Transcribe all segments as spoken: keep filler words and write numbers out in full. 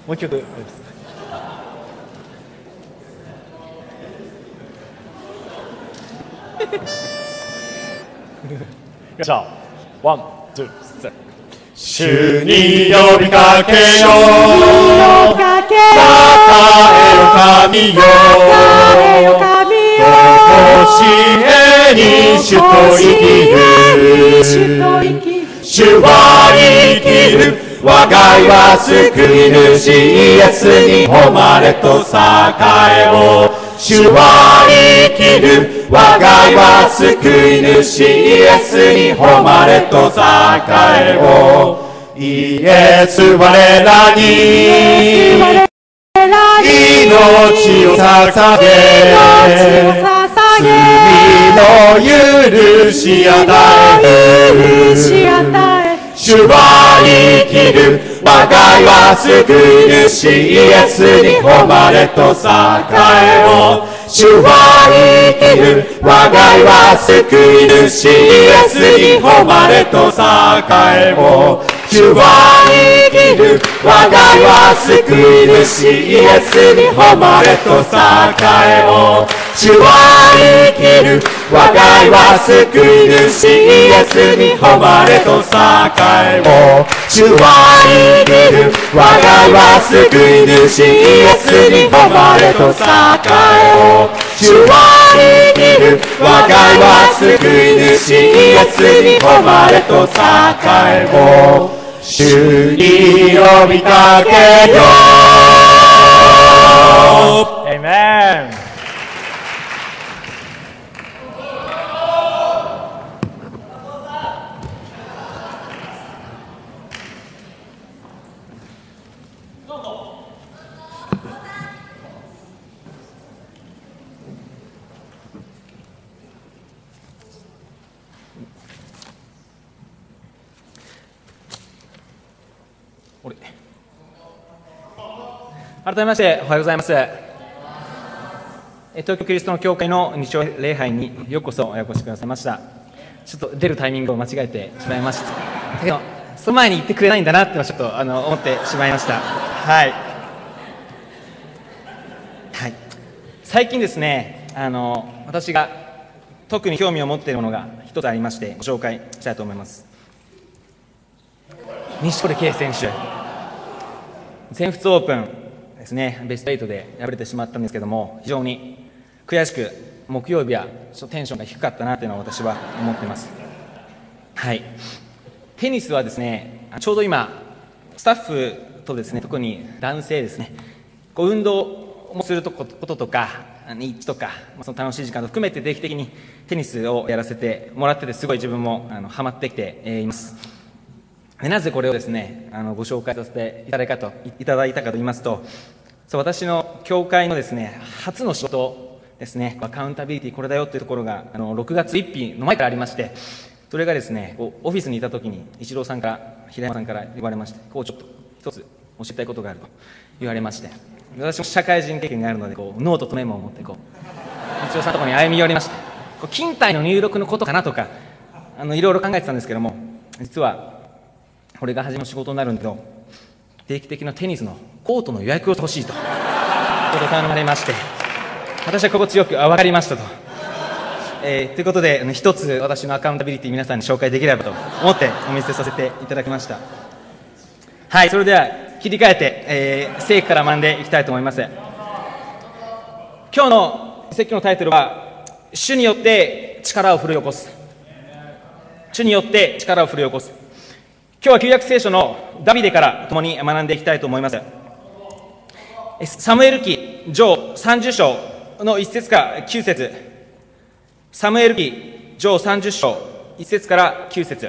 もう一曲ですよいしょ。ワン、ツー、セブン。主に呼びかけよう。かかえよ神よ。とこしえに主と生きる。主は生きる。我が家は救い主イエスに誉れと栄えを。主は生きる。我が家は救い主イエスに誉れと栄えを。イエス我らに命を捧げ罪の許し与える。主は生きる。我が家は救い主イエスに誉れと栄えを。主は生きる。我が家は救い主イエスに誉れと栄えを。主は生きる。我が家は救い主イエスに誉れと栄えを。主は生きる。我が家は救い主イエスに誉れと栄えを。主は生きる。我が家は救い主イエスに誉れと栄えを。主は生きる。我が家は救い主イエスに誉れと栄えを。主に呼びかけよう。アーメン。改めましておはようございます。東京キリストの教会の日曜礼拝にようこそお越しくださいました。ちょっと出るタイミングを間違えてしまいました。だけどその前に言ってくれないんだなってちょっとあの思ってしまいました。はい、はい、最近ですね、あの私が特に興味を持っているものが一つありましてご紹介したいと思います。錦織圭選手、全仏オープンですね、ベストはちで敗れてしまったんですけども、非常に悔しく、木曜日はちょっとテンションが低かったなというのを私は思っています。はい、テニスはですね、ちょうど今スタッフとですね、特に男性ですね、こう運動もすることとか日中とか、その楽しい時間と含めて定期的にテニスをやらせてもらってて、すごい自分もあのハマってきています。でなぜこれをですね、あのご紹介させていただいたかといただいたかと言いますと、そう私の教会のですね初の仕事ですね、アカウンタビリティこれだよというところがあのろくがつついたちの前からありまして、それがですねこうオフィスにいたときにイチローさんから平山さんから言われまして、こうちょっと一つ教えたいことがあると言われまして、私も社会人経験があるのでこうノートとメモを持ってこうイチローさんのところに歩み寄りまして、こう勤怠の入力のことかなとかあのいろいろ考えてたんですけども、実はこれが初めの仕事になるんだけど、定期的なテニスのコートの予約をしてほしいとことを頼まれまして、私は心地よくあ分かりましたと、えー、ということで一つ私のアカウンタビリティ皆さんに紹介できればと思ってお見せさせていただきました。はい、それでは切り替えて、えー、聖句から学んでいきたいと思います。今日の説教のタイトルは、主によって力を奮い起こす。主によって力を奮い起こす。今日は旧約聖書のダビデから共に学んでいきたいと思います。サムエル記上さんじゅう章のいち節からきゅう節、サムエル記上さんじゅう章いち節からきゅう節、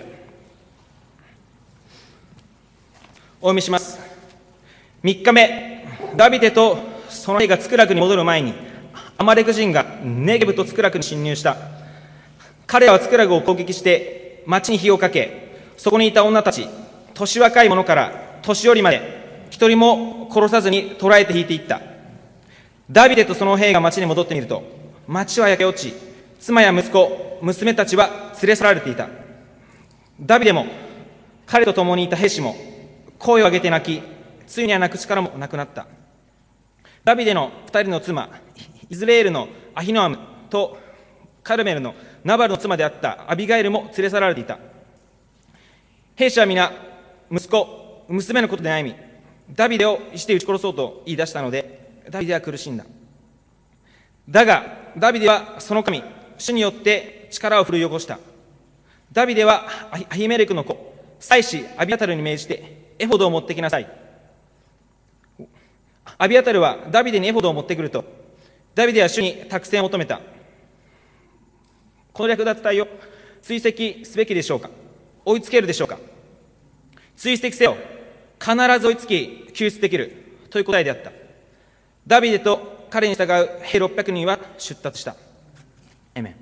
お読みします。みっかめ、ダビデとその兵がツクラクに戻る前に、アマレク人がネゲブとツクラクに侵入した。彼らはツクラクを攻撃して町に火をかけ、そこにいた女たち、年若い者から年寄りまで一人も殺さずに捕らえて引いていった。ダビデとその兵が町に戻ってみると、町は焼け落ち、妻や息子、娘たちは連れ去られていた。ダビデも彼と共にいた兵士も声を上げて泣き、 ついには泣く力もなくなった。ダビデの二人の妻、イズレールのアヒノアムとカルメルのナバルの妻であったアビガイルも連れ去られていた。兵士は皆、息子、娘のことで悩み、ダビデを石で撃ち殺そうと言い出したので、ダビデは苦しんだ。だが、ダビデはその神、主によって力を振るい起こした。ダビデはアヒメレクの子、祭司アビアタルに命じて、エフォドを持ってきなさい。アビアタルはダビデにエフォドを持ってくると、ダビデは主に託戦を求めた。この略奪隊を追跡すべきでしょうか。追いつけるでしょうか。追跡せよ。必ず追いつき、救出できる。という答えであった。ダビデと彼に従う兵ろっぴゃくにんは出立した。エメン。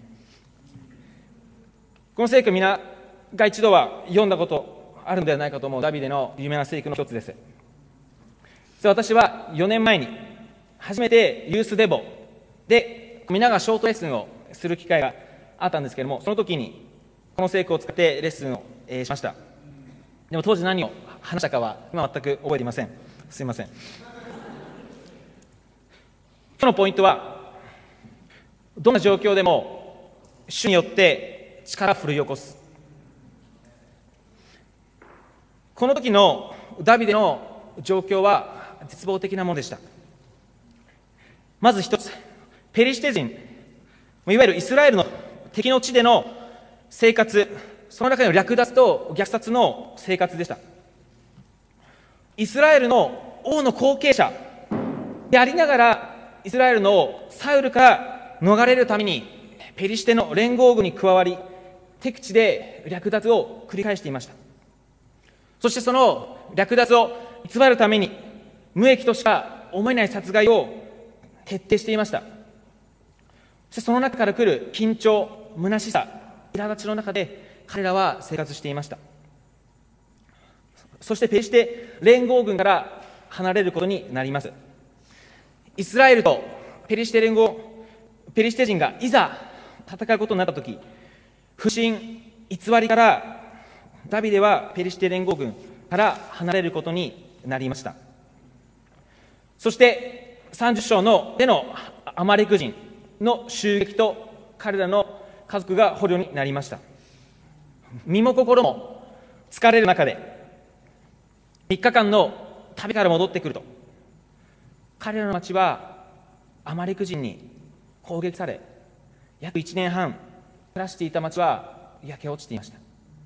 この聖句、皆が一度は読んだことあるのではないかと思うダビデの有名な聖句の一つです。私はよねんまえに初めてユースデボで皆がショートレッスンをする機会があったんですけれども、その時にこの聖句を使ってレッスンを、えー、しました。でも当時何を話したかは今全く覚えていません。すいません。今日のポイントは、どんな状況でも主によって力を振るい起こす。この時のダビデの状況は絶望的なものでした。まず一つ、ペリシテ人、いわゆるイスラエルの敵の地での生活、その中の略奪と虐殺の生活でした。イスラエルの王の後継者でありながら、イスラエルのサウルから逃れるためにペリシテの連合軍に加わり、敵地で略奪を繰り返していました。そしてその略奪を偽るために無益としか思えない殺害を徹底していました。そしてその中から来る緊張、虚しさ、苛立ちの中で彼らは生活していました。そしてペリシテ連合軍から離れることになります。イスラエルとペリシテ連合、ペリシテ人がいざ戦うことになったとき、不信、偽りからダビデはペリシテ連合軍から離れることになりました。そしてさんじゅっ章のでのアマレク人の襲撃と彼らの家族が捕虜になりました。身も心も疲れる中でみっかかんの旅から戻ってくると、彼らの町はアマレク人に攻撃され、約いちねんはん暮らしていた町は焼け落ちていました。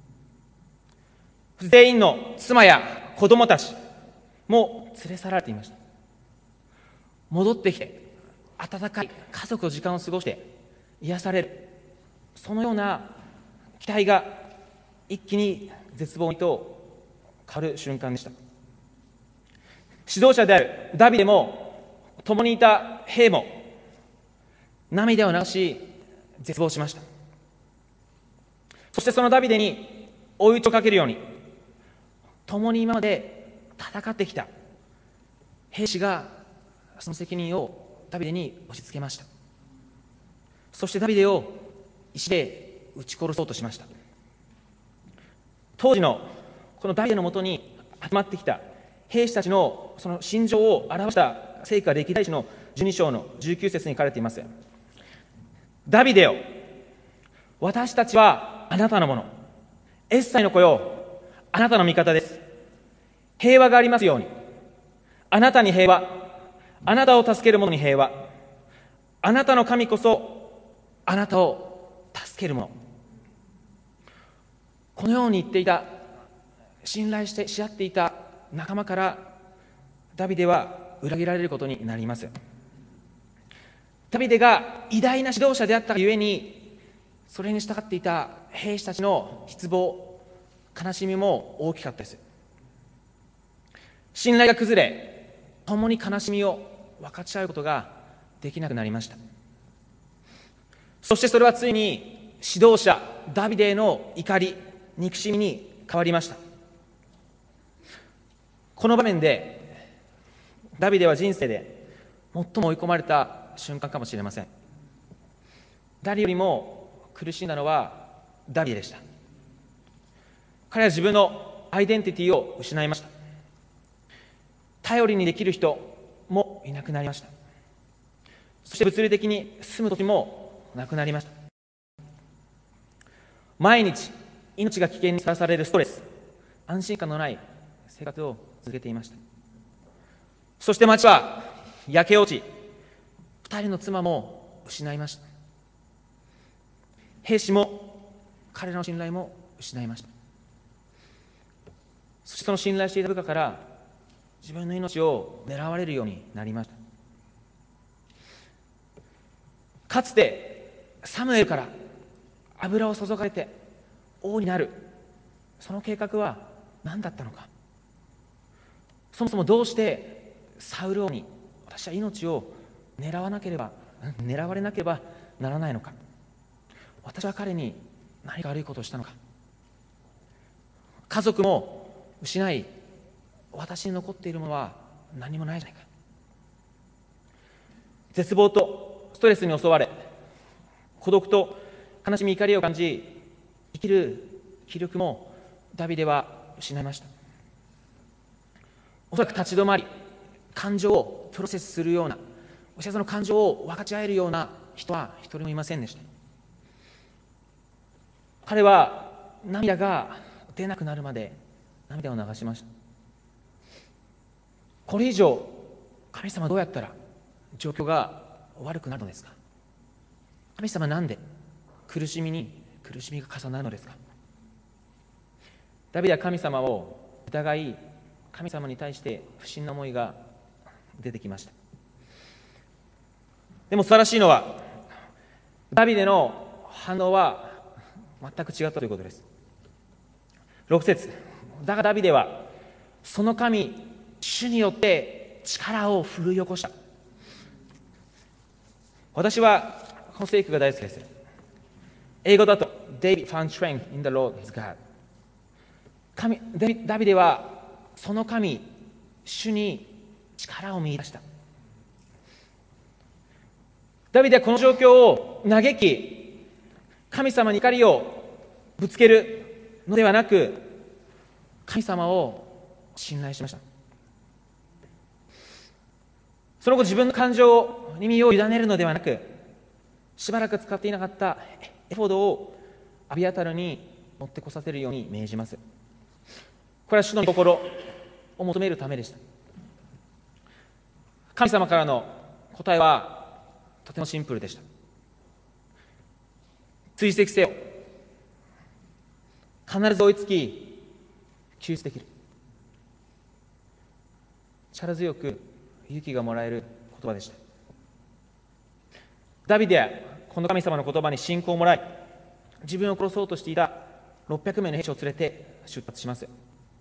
全員の妻や子供たちも連れ去られていました。戻ってきて温かい家族の時間を過ごして癒される、そのような期待が一気に絶望にと変わる瞬間でした。指導者であるダビデも共にいた兵も涙を流し絶望しました。そしてそのダビデに追い打ちをかけるように、共に今まで戦ってきた兵士がその責任をダビデに押し付けました。そしてダビデを石で撃ち殺そうとしました。当時のこのダビデのもとに集まってきた兵士たちのその心情を表した聖句は歴代史のじゅうに章のじゅうきゅう節に書かれています。ダビデよ、私たちはあなたのもの、エッサイの子よ、あなたの味方です。平和がありますように。あなたに平和、あなたを助ける者に平和、あなたの神こそあなたを助ける者。このように言っていた、信頼してし合っていた仲間からダビデは裏切られることになります。ダビデが偉大な指導者であったがゆえに、それに従っていた兵士たちの失望、悲しみも大きかったです。信頼が崩れ、共に悲しみを分かち合うことができなくなりました。そしてそれはついに指導者ダビデへの怒り、憎しみに変わりました。この場面でダビデは人生で最も追い込まれた瞬間かもしれません。誰よりも苦しんだのはダビデでした。彼は自分のアイデンティティを失いました。 頼りにできる人もいなくなりました。そして物理的に住む土地もなくなりました。毎日命が危険にさらされるストレス、安心感のない生活を続けていました。そして町は焼け落ち、二人の妻も失いました。兵士も彼らの信頼も失いました。そしてその信頼していた部下から自分の命を狙われるようになりました。かつてサムエルから油を注がれて王になる、その計画は何だったのか。そもそもどうしてサウル王に私は命を狙わなければ狙われなければならないのか。私は彼に何か悪いことをしたのか。家族も失い、私に残っているものは何もないじゃないか。絶望とストレスに襲われ、孤独と悲しみ、怒りを感じ、生きる気力もダビデは失いました。おそらく立ち止まり、感情をプロセスするような、そしてその感情を分かち合えるような人は一人もいませんでした。彼は涙が出なくなるまで涙を流しました。これ以上神様はどうやったら状況が悪くなるのですか。神様はなんで苦しみに苦しみが重なるのですか。ダビデは神様を疑い、神様に対して不審な思いが出てきました。でも素晴らしいのは、ダビデの反応は全く違ったということです。ろく節、だがダビデはその神主によって力を奮い起こした。私はこの聖句が大好きです。英語だと David found strength in the Lord his God。 神ダビデはその神主に力を見出した。ダビデはこの状況を嘆き、神様に怒りをぶつけるのではなく、神様を信頼しました。その後、自分の感情に身を委ねるのではなく、しばらく使っていなかったエフォードをアビアタルに持ってこさせるように命じます。これは主の御心を求めるためでした。神様からの答えはとてもシンプルでした。追跡せよ。必ず追いつき、救出できる。力強く勇気がもらえる言葉でした。ダビデはこの神様の言葉に信仰をもらい、自分を殺そうとしていたろっぴゃくめいの兵士を連れて出発します。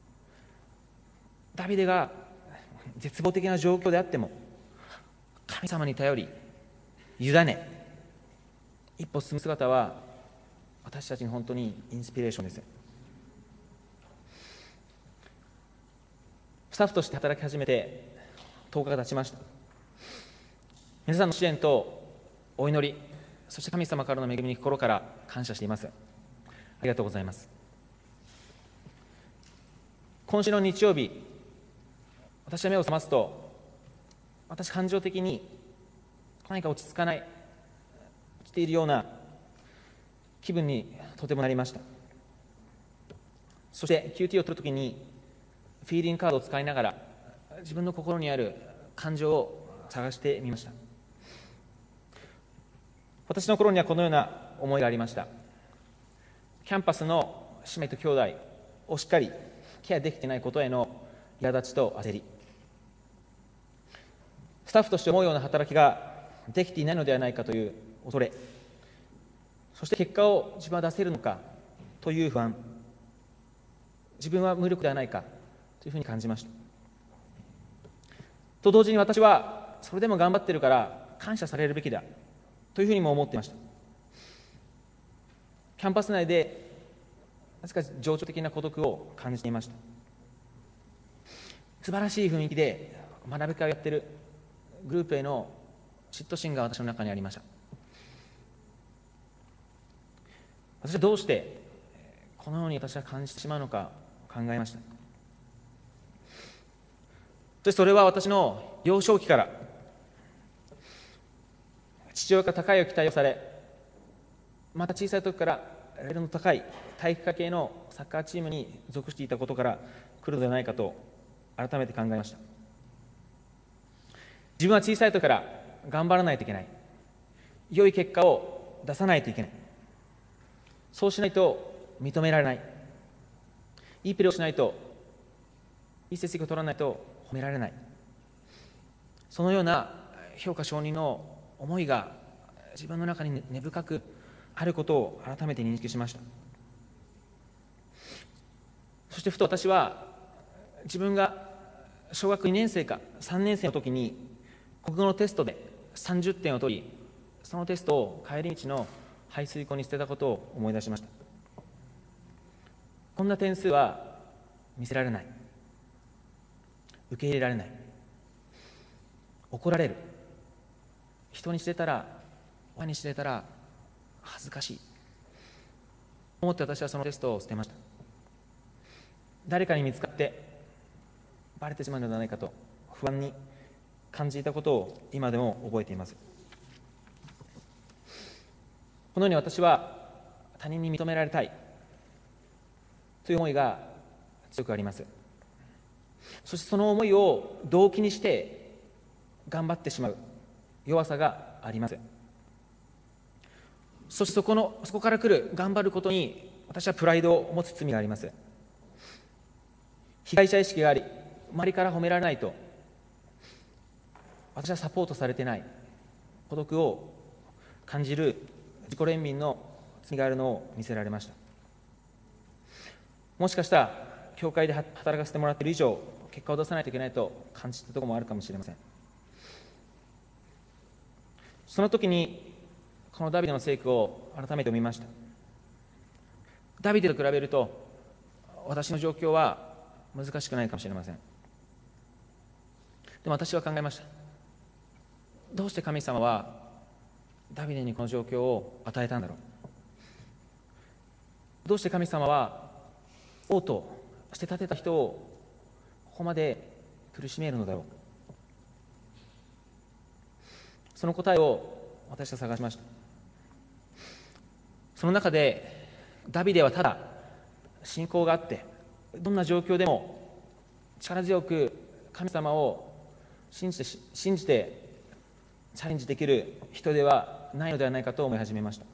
ダビデが絶望的な状況であっても、神様に頼り、委ね、一歩進む姿は、私たちに本当にインスピレーションです。スタッフとして働き始めてとおかが経ちました。皆さんの支援とお祈り、そして神様からの恵みに心から感謝しています。ありがとうございます。今週の日曜日、私は目を覚ますと、私感情的に何か落ち着かない、落ちているような気分にとてもなりました。そして キューティー を取るときにフィーリングカードを使いながら自分の心にある感情を探してみました。私の心にはこのような思いがありました。キャンパスの姉妹と兄弟をしっかりケアできていないことへの苛立ちと焦り、スタッフとして思うような働きができていないのではないかという恐れ、そして結果を自分は出せるのかという不安、自分は無力ではないかというふうに感じました。と同時に私はそれでも頑張っているから感謝されるべきだというふうにも思っていました。キャンパス内でなぜか情緒的な孤独を感じていました。素晴らしい雰囲気で学び会をやっているグループへの嫉妬心が私の中にありました。私はどうしてこのように私は感じてしまうのか考えました。 そしてそれは私の幼少期から父親から高い期待をされ、また小さい時からレベルの高い体育会系のサッカーチームに属していたことから来るのではないかと改めて考えました。自分は小さい時から頑張らないといけない、良い結果を出さないといけない、そうしないと認められない、いいプレーをしないと、いい成績を取らないと褒められない、そのような評価承認の思いが自分の中に根深くあることを改めて認識しました。そしてふと私は自分が小学にねん生かさんねん生の時に国語のテストでさんじゅってんを取り、そのテストを帰り道の排水溝に捨てたことを思い出しました。こんな点数は見せられない、受け入れられない、怒られる、人にしてたら、親にしてたら恥ずかしいと思って、私はそのテストを捨てました。誰かに見つかってバレてしまうのではないかと不安に感じたことを今でも覚えています。このように私は他人に認められたいという思いが強くあります。そしてその思いを動機にして頑張ってしまう弱さがあります。そしてそこのそこから来る頑張ることに私はプライドを持つ罪があります。被害者意識があり、周りから褒められないと私はサポートされてない、孤独を感じる自己憐憫の罪があるのを見せられました。もしかしたら教会で働かせてもらっている以上結果を出さないといけないと感じたところもあるかもしれません。その時にこのダビデの聖句を改めて読みました。ダビデと比べると私の状況は難しくないかもしれません。でも私は考えました。どうして神様はダビデにこの状況を与えたんだろう。どうして神様は王として立てた人をここまで苦しめるのだろう。その答えを私は探しました。その中でダビデはただ信仰があって、どんな状況でも力強く神様を信じて信じてチャレンジできる人ではないのではないかと思い始めました。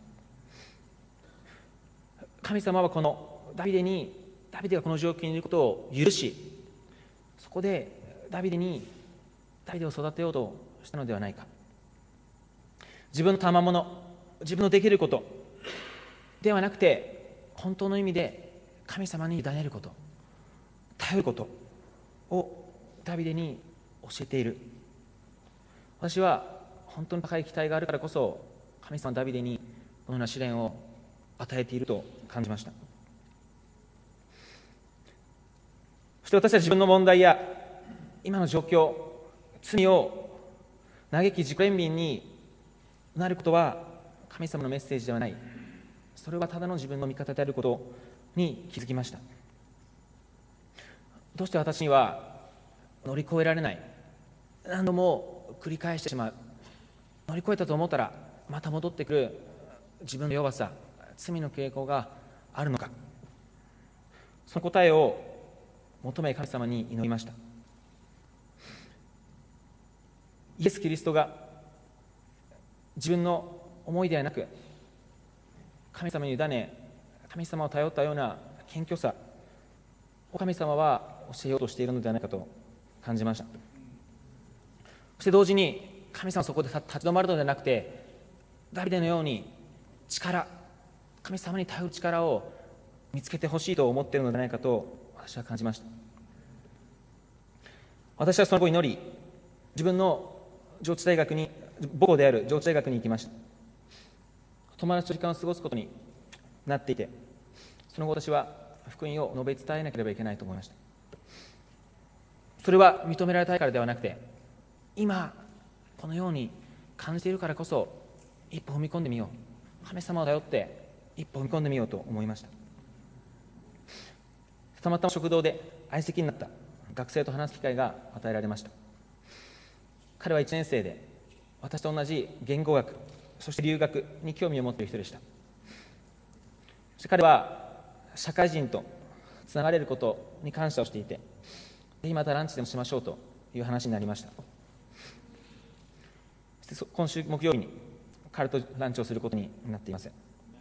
神様はこのダビデにダビデがこの状況にいることを許し、そこでダビデにダビデを育てようとしたのではないか。自分の賜物、自分のできることではなくて、本当の意味で神様に委ねること、頼ることをダビデに教えている。私は本当に高い期待があるからこそ、神様はダビデにこのような試練を与えていると感じました。そして私は自分の問題や今の状況、罪を嘆き自己憐憫になることは神様のメッセージではない、それはただの自分の味方であることに気づきました。どうして私には乗り越えられない、何度も繰り返してしまう、乗り越えたと思ったらまた戻ってくる自分の弱さ、罪の傾向があるのか。その答えを求め神様に祈りました。イエス・キリストが自分の思いではなく神様に委ね、神様を頼ったような謙虚さを神様は教えようとしているのではないかと感じました。そして同時に神様はそこで立ち止まるのではなくて、ダビデのように力、神様に頼る力を見つけてほしいと思っているのではないかと私は感じました。私はその後祈り、自分の上智大学に母校である上智大学に行きました。友達と時間を過ごすことになっていて、その後私は福音を述べ伝えなければいけないと思いました。それは認められたいからではなくて、今このように感じているからこそ一歩踏み込んでみよう、神様を頼って一歩踏み込んでみようと思いました。たまたま食堂で相席になった学生と話す機会が与えられました。彼はいちねん生で、私と同じ言語学、そして留学に興味を持っている人でした。そして彼は社会人とつながれることに感謝をしていて、ぜひまたランチでもしましょうという話になりました。そして今週木曜日に彼とランチをすることになっています。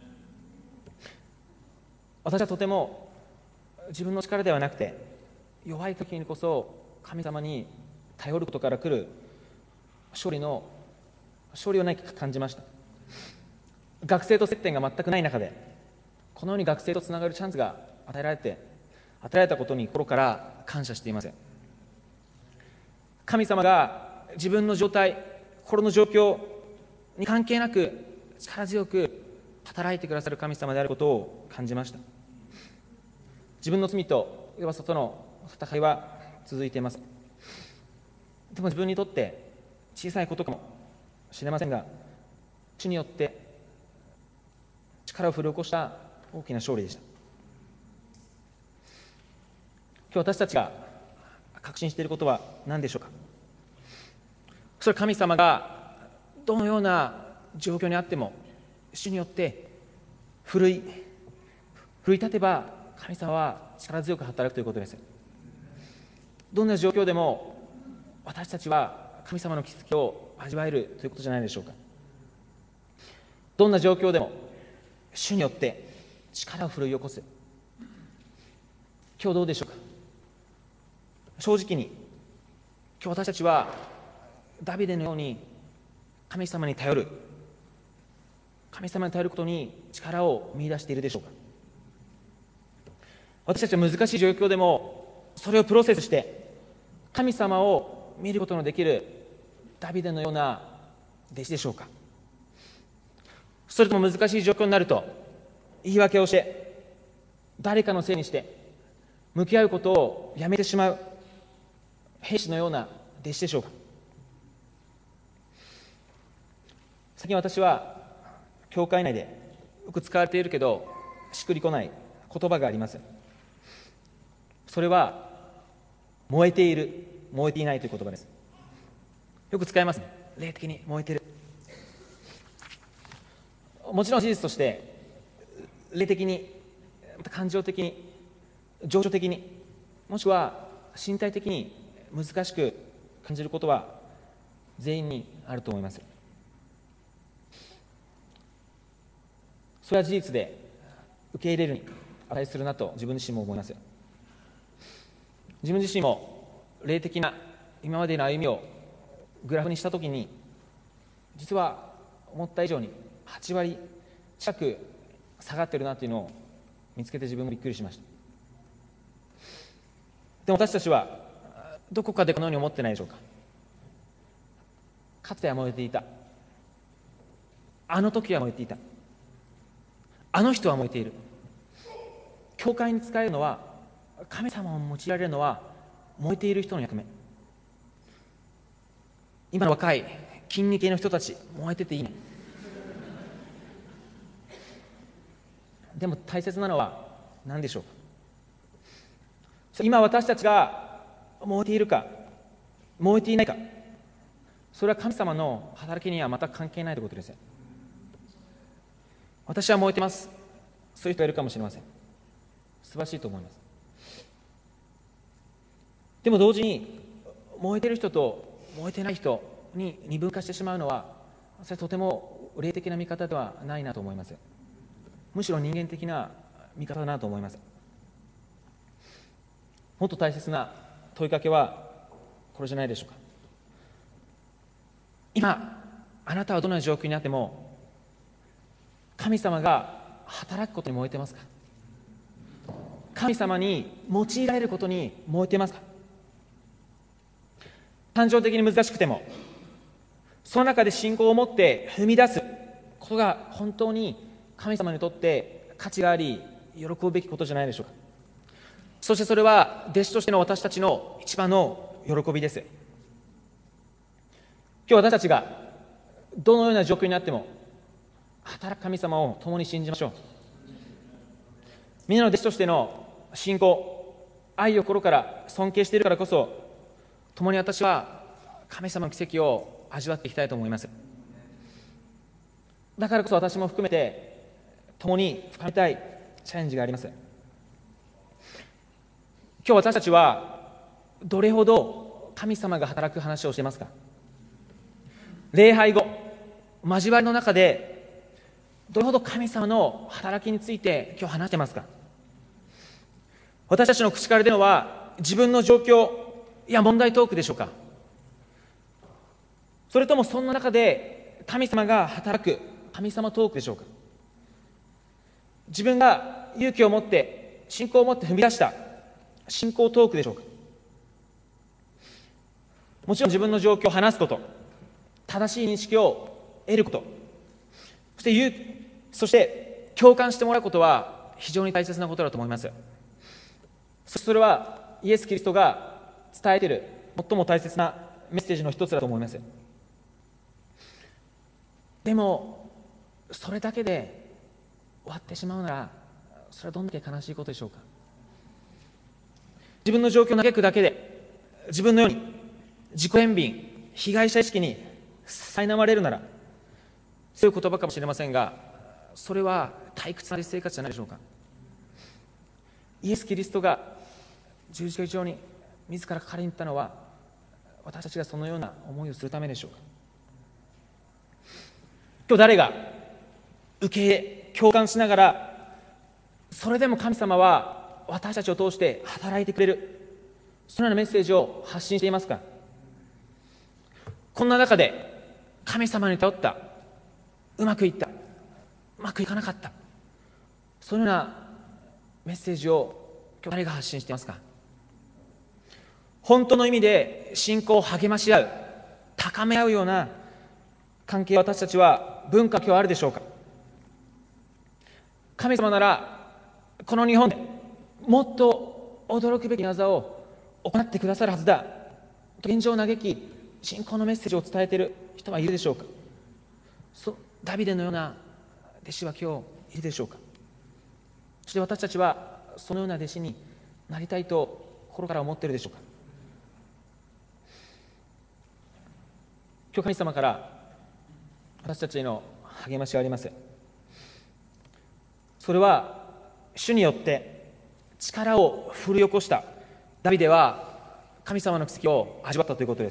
私はとても自分の力ではなくて、弱い時にこそ神様に頼ることから来る勝利の勝利を何か感じました。学生と接点が全くない中で、このように学生とつながるチャンスが与えられて与えられたことに心から感謝しています。神様が自分の状態、心の状況に関係なく力強く働いてくださる神様であることを感じました。自分の罪と弱さとの戦いは続いています。でも自分にとって小さいことかもしれませんが、主によって力を振り起こした大きな勝利でした。今日私たちが確信していることは何でしょうか。それは神様がどのような状況にあっても主によって奮い奮い立てば神様は力強く働くということです。どんな状況でも私たちは神様の奇跡を味わえるということじゃないでしょうか。どんな状況でも主によって力を奮い起こす。今日どうでしょうか。正直に今日私たちはダビデのように神様に頼る神様に頼ることに力を見出しているでしょうか。私たちは難しい状況でもそれをプロセスして神様を見ることのできるダビデのような弟子でしょうか。それとも難しい状況になると言い訳をして誰かのせいにして向き合うことをやめてしまう兵士のような弟子でしょうか。最近私は教会内でよく使われているけどしっくりこない言葉があります。それは燃えている、燃えていないという言葉です。よく使いますね。霊的に燃えている。もちろん事実として霊的に、また感情的に、情緒的に、もしくは身体的に難しく感じることは全員にあると思います。それは事実で受け入れるに値するなと自分自身も思います。自分自身も霊的な今までの歩みをグラフにしたときに、実は思った以上にはち割近く下がってるなというのを見つけて自分もびっくりしました。でも私たちはどこかでこのように思ってないでしょうか。かつては燃えていた、あの時は燃えていた、あの人は燃えている。教会に仕えるのは、神様を用いられるのは燃えている人の役目。今の若い筋肉系の人たち、燃えてていいね。でも大切なのは何でしょうか。今私たちが燃えているか燃えていないか、それは神様の働きには全く関係ないということです。私は燃えてます、そういう人がいるかもしれません。素晴らしいと思います。でも同時に燃えている人と燃えてない人に二分化してしまうのは、それはとても霊的な見方ではないなと思います。むしろ人間的な見方だなと思います。もっと大切な問いかけはこれじゃないでしょうか。今あなたはどんな状況にあっても神様が働くことに燃えてますか。神様に用いられることに燃えてますか。感情的に難しくてもその中で信仰を持って踏み出すことが本当に神様にとって価値があり喜ぶべきことじゃないでしょうか。そしてそれは弟子としての私たちの一番の喜びです。今日私たちがどのような状況になっても働く神様を共に信じましょう。みんなの弟子としての信仰、 愛を心から尊敬しているからこそ、共に私は神様の奇跡を味わっていきたいと思います。だからこそ私も含めて共に深めたいチャレンジがあります。今日私たちはどれほど神様が働く話をしていますか？礼拝後、交わりの中でどれほど神様の働きについて今日話していますか？私たちの口から出るのは自分の状況や問題トークでしょうか？それともそんな中で神様が働く神様トークでしょうか？自分が勇気を持って信仰を持って踏み出した信仰トークでしょうか？もちろん自分の状況を話すこと、正しい認識を得ること、そして言う、そして共感してもらうことは非常に大切なことだと思います。そしてそれはイエス・キリストが伝えている最も大切なメッセージの一つだと思います。でもそれだけで終わってしまうなら、それはどんだけ悲しいことでしょうか？自分の状況を嘆くだけで自分のように自己憐憫、被害者意識に苛まれるなら、強い言葉かもしれませんが、それは退屈な生活じゃないでしょうか？イエス・キリストが十字架上に自らかかりに行ったのは、私たちがそのような思いをするためでしょうか？今日誰が受け入れ、共感しながら、それでも神様は私たちを通して働いてくれる、そのようなメッセージを発信していますか？こんな中で神様に頼った、うまくいった、うまくいかなかった、そのようなメッセージを今日誰が発信していますか？本当の意味で信仰を励まし合う、高め合うような関係、私たちは文化、今日あるでしょうか？神様ならこの日本でもっと驚くべき技を行ってくださるはずだと現状を嘆き、信仰のメッセージを伝えている人はいるでしょうか？そダビデのような弟子は今日いるでしょうか？そして私たちはそのような弟子になりたいと心から思っているでしょうか？今日神様から私たちへの励ましがあります。それは主によって力を振り起こしたダビデは神様の奇跡を味わったということです。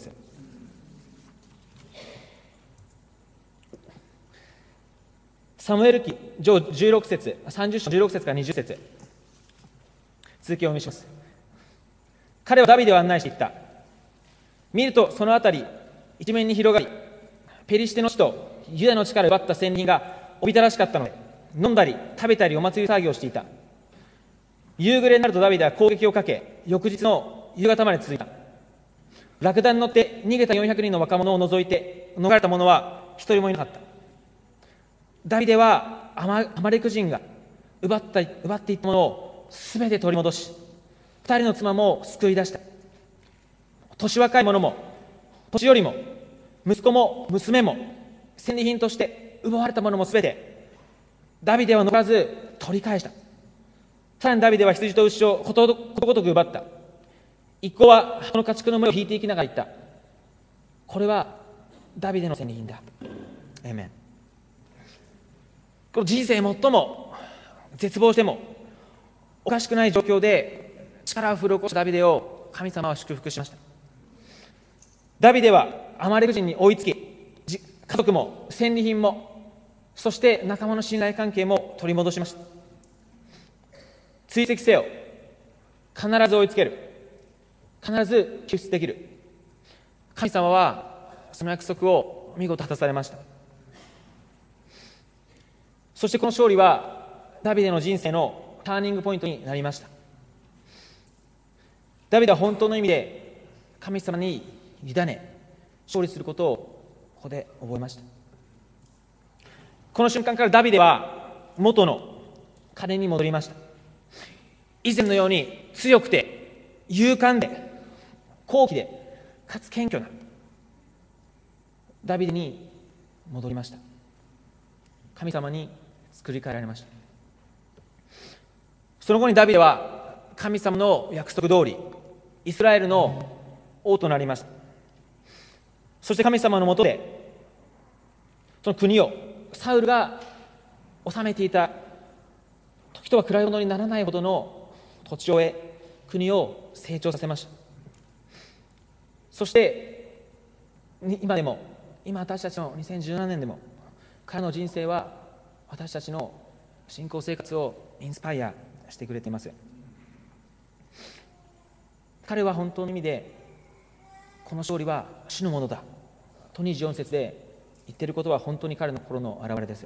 サムエル記上じゅうろく節、さんじゅう章じゅうろく節からにじゅう節、続きをお読みします。彼はダビデを案内していった。見るとそのあたり一面に広がり、ペリシテの地とユダの地から奪った戦利品がおびたらしかったので、飲んだり食べたりお祭り騒ぎをしていた。夕暮れになるとダビデは攻撃をかけ、翌日の夕方まで続いた。ラクダに乗って逃げたよんひゃくにんの若者を除いて逃れた者は一人もいなかった。ダビデはアマ、アマレク人が奪った、奪っていったものをすべて取り戻し、二人の妻も救い出した。年若い者も年寄りも息子も娘も戦利品として奪われたものもすべてダビデは残らず取り返した。さらにダビデは羊と牛をことごとく奪った。一行はその家畜の目を引いていきながら言った。これはダビデの戦利品だ。アーメン。この人生最も絶望してもおかしくない状況で力を振り起こしたダビデを神様は祝福しました。ダビデはアマレク人に追いつき、家族も戦利品も、そして仲間の信頼関係も取り戻しました。追跡せよ、必ず追いつける、必ず救出できる。神様はその約束を見事果たされました。そしてこの勝利はダビデの人生のターニングポイントになりました。ダビデは本当の意味で神様に委ね勝利することをここで覚えました。この瞬間からダビデは元の彼に戻りました。以前のように強くて勇敢で高貴でかつ謙虚なダビデに戻りました。神様に作り変えられました。その後にダビデは神様の約束通りイスラエルの王となりました。そして神様のもとでその国をサウルが治めていた時とは比べ物にならないほどの土地を得、国を成長させました。そして今でも、今私たちのにせんじゅうななねんでも彼の人生は私たちの信仰生活をインスパイアしてくれています。彼は本当の意味でこの勝利は主のものだとにじゅうよん節で言っていることは本当に彼の心の表れです。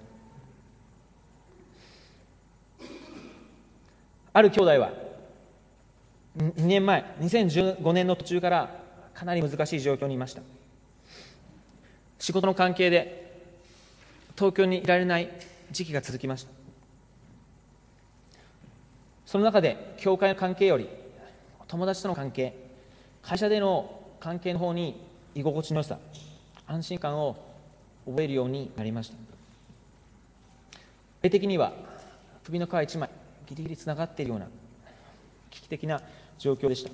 ある兄弟はにねんまえにせんじゅうごねんの途中からかなり難しい状況にいました。仕事の関係で東京にいられない時期が続きました。その中で教会の関係より友達との関係、会社での関係の方に居心地の良さ、安心感を覚えるようになりました。霊的には首の皮一枚ギリギリつながっているような危機的な状況でした。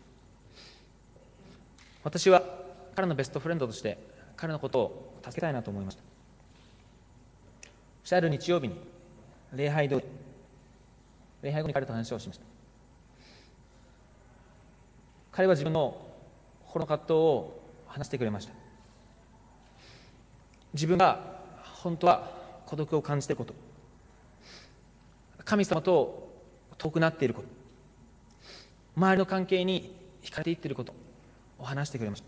私は彼のベストフレンドとして彼のことを助けたいなと思いました。そしてある日曜日に礼拝堂で礼拝後に彼と話をしました。彼は自分の心の葛藤を話してくれました。自分が本当は孤独を感じていること、神様と遠くなっていること、周りの関係に惹かれていっていることを話してくれました。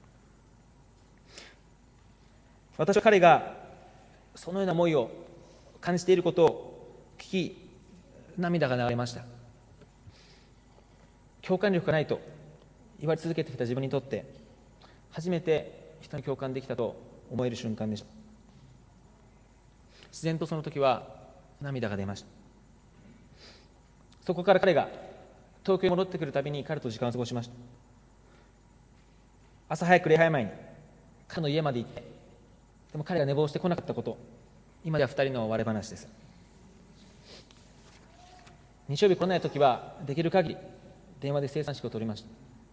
私は彼がそのような思いを感じていることを聞き、涙が流れました。共感力がないと言われ続けてきた自分にとって初めて人に共感できたと思える瞬間でした。自然とその時は涙が出ました。そこから彼が東京に戻ってくるたびに彼と時間を過ごしました。朝早く礼拝前に彼の家まで行って、でも彼が寝坊してこなかったこと、今ではふたりの笑い話です。日曜日来れないときはできる限り電話で生産式を取りました。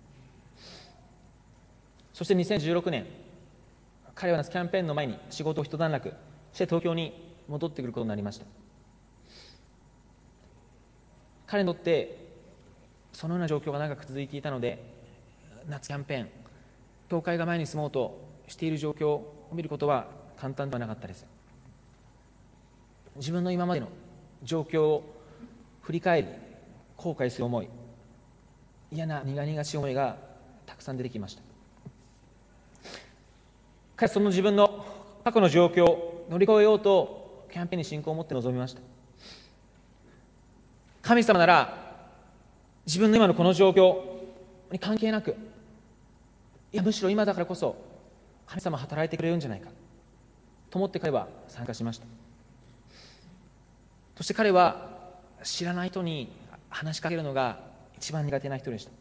そしてにせんじゅうろくねん、彼は夏キャンペーンの前に仕事を一段落して東京に戻ってくることになりました。彼にとってそのような状況が長く続いていたので、夏キャンペーン、教会が前に住もうとしている状況を見ることは簡単ではなかったです。自分の今までの状況を振り返り後悔する思い、嫌な苦々しい思いがたくさん出てきました。彼はその自分の過去の状況を乗り越えようとキャンペーンに信仰を持って臨みました。神様なら自分の今のこの状況に関係なく、いやむしろ今だからこそ神様働いてくれるんじゃないかと思って彼は参加しました。そして彼は知らない人に話しかけるのが一番苦手な人でした。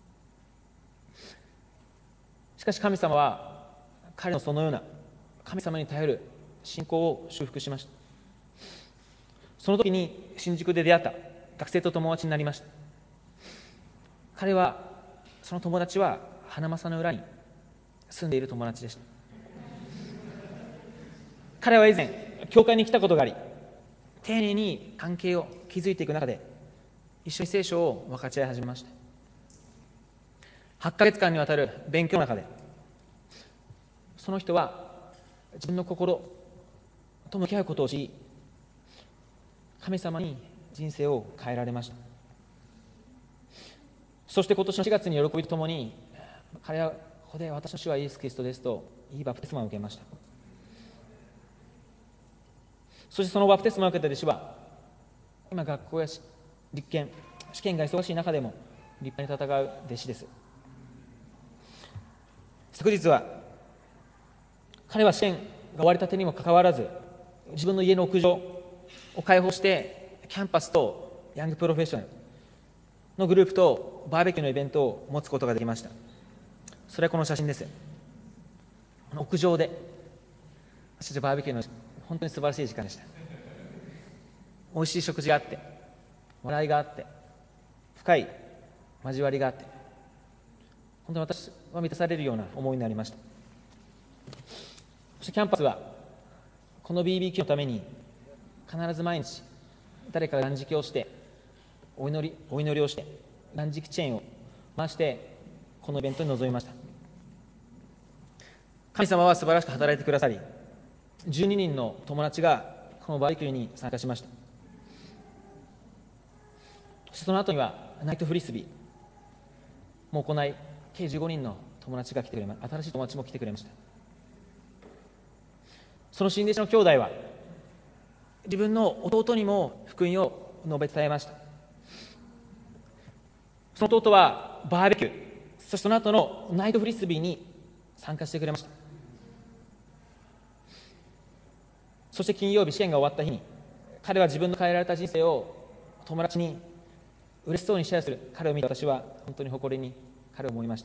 しかし神様は彼のそのような神様に頼る信仰を修復しました。その時に新宿で出会った学生と友達になりました。彼はその友達は花正の裏に住んでいる友達でした。彼は以前教会に来たことがあり、丁寧に関係を築いていく中で一緒に聖書を分かち合い始めました。はちかげつかんにわたる勉強の中でその人は自分の心と向き合うことをし、神様に人生を変えられました。そして今年のしがつに喜びとともに彼はここで私の主はイエス・キリストですといいバプテスマを受けました。そしてそのバプテスマを受けた弟子は今学校や立憲試験が忙しい中でも立派に戦う弟子です。昨日は彼は試験が終わりたてにもかかわらず自分の家の屋上を開放してキャンパスとヤングプロフェッショナルのグループとバーベキューのイベントを持つことができました。それはこの写真です。屋上で私たちバーベキューの本当に素晴らしい時間でした。美味しい食事があって笑いがあって深い交わりがあって、本当に私は満たされるような思いになりました。そしてキャンパスはこの ビービーキュー のために必ず毎日誰かが断食をしてお祈りお祈りをして断食チェーンを回してこのイベントに臨みました。神様は素晴らしく働いてくださり、じゅうににんの友達がこのバーベキューに参加しました。そしてその後にはナイトフリスビーも行い、計じゅうごにんの友達が来てくれました。新しい友達も来てくれました。その新弟子の兄弟は自分の弟にも福音を述べ伝えました。その弟はバーベキュー、そしてその後のナイトフリスビーに参加してくれました。そして金曜日、試験が終わった日に彼は自分の変えられた人生を友達に嬉しそうにシェアする彼を見て、私は本当に誇りに彼を思いました。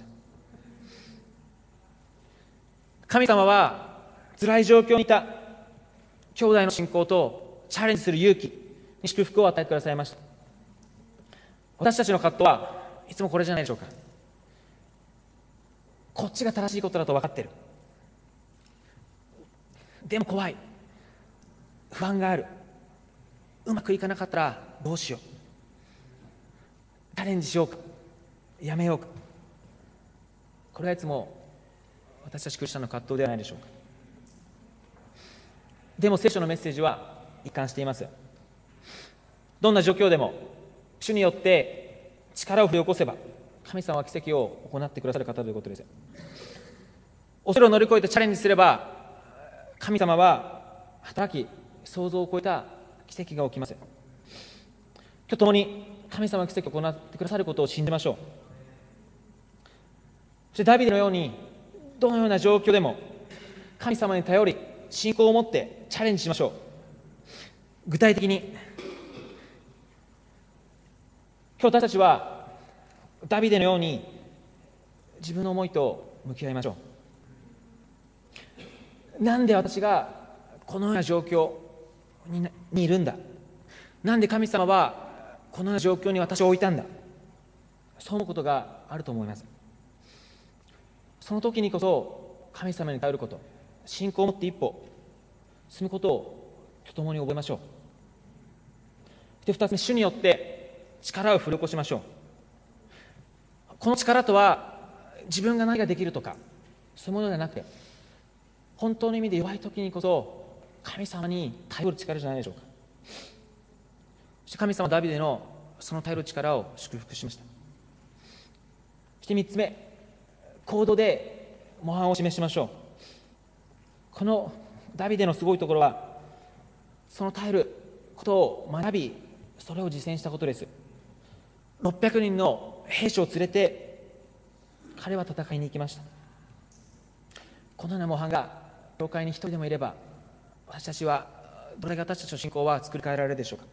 神様は辛い状況にいた兄弟の信仰とチャレンジする勇気に祝福を与えてくださいました。私たちの葛藤はいつもこれじゃないでしょうか。こっちが正しいことだと分かっている、でも怖い、不安がある、うまくいかなかったらどうしよう、チャレンジしようかやめようか。これはいつも私たちクリスチャンの葛藤ではないでしょうか。でも聖書のメッセージは一貫しています。どんな状況でも主によって力を振り起こせば神様は奇跡を行ってくださる方ということです。恐れを乗り越えてチャレンジすれば神様は働き、想像を超えた奇跡が起きます。今日共に神様が奇跡を行ってくださることを信じましょう。そしてダビデのようにどのような状況でも神様に頼り信仰を持ってチャレンジしましょう。具体的に今日私たちはダビデのように自分の思いと向き合いましょう。なんで私がこのような状況ににいるんだ、なんで神様はこのような状況に私を置いたんだ、そう思うことがあると思います。その時にこそ神様に頼ること、信仰を持って一歩進むことを共に覚えましょう。で、二つ目、主によって力を振り起こしましょう。この力とは自分が何ができるとかそういうものではなくて、本当の意味で弱い時にこそ神様に頼る力じゃないでしょうか。そして神様はダビデのその頼る力を祝福しました。そして三つ目、行動で模範を示しましょう。このダビデのすごいところはその頼ることを学び、それを実践したことです。ろっぴゃくにんの兵士を連れて彼は戦いに行きました。このような模範が教会に一人でもいれば、私たちはどれが私たちの信仰は作り変えられるでしょうか。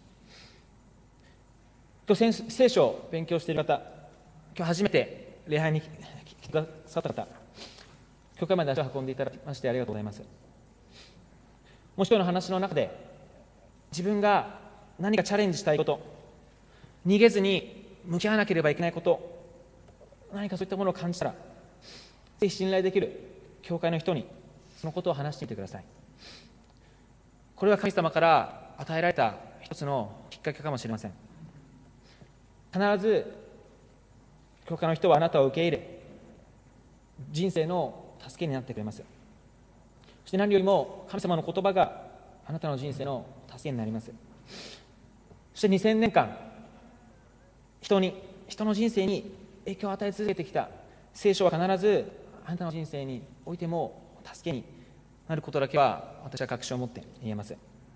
今日聖書を勉強している方、今日初めて礼拝に来てくださった方、教会まで足を運んでいただきましてありがとうございます。もし今日の話の中で自分が何かチャレンジしたいこと、逃げずに向き合わなければいけないこと、何かそういったものを感じたら、ぜひ信頼できる教会の人にそのことを話してみてください。これは神様から与えられた一つのきっかけかもしれません。必ず教会の人はあなたを受け入れ、人生の助けになってくれます。そして何よりも神様の言葉があなたの人生の助けになります。そしてにせんねんかん人に人の人生に影響を与え続けてきた聖書は必ずあなたの人生においても助けになることだけは私は確信を持って言えます。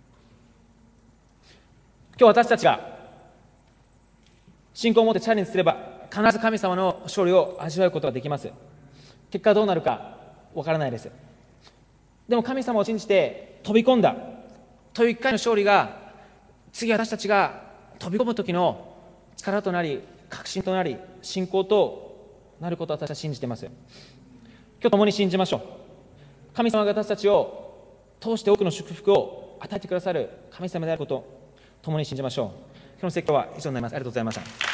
今日私たちが信仰を持ってチャレンジすれば必ず神様の勝利を味わうことができます。結果どうなるかわからないです。でも神様を信じて飛び込んだという一回の勝利が、次私たちが飛び込む時の力となり、確信となり、信仰となることを私は信じています。今日共に信じましょう。神様が私たちを通して多くの祝福を与えてくださる神様であることを共に信じましょう。今日の説教は以上になります。ありがとうございました。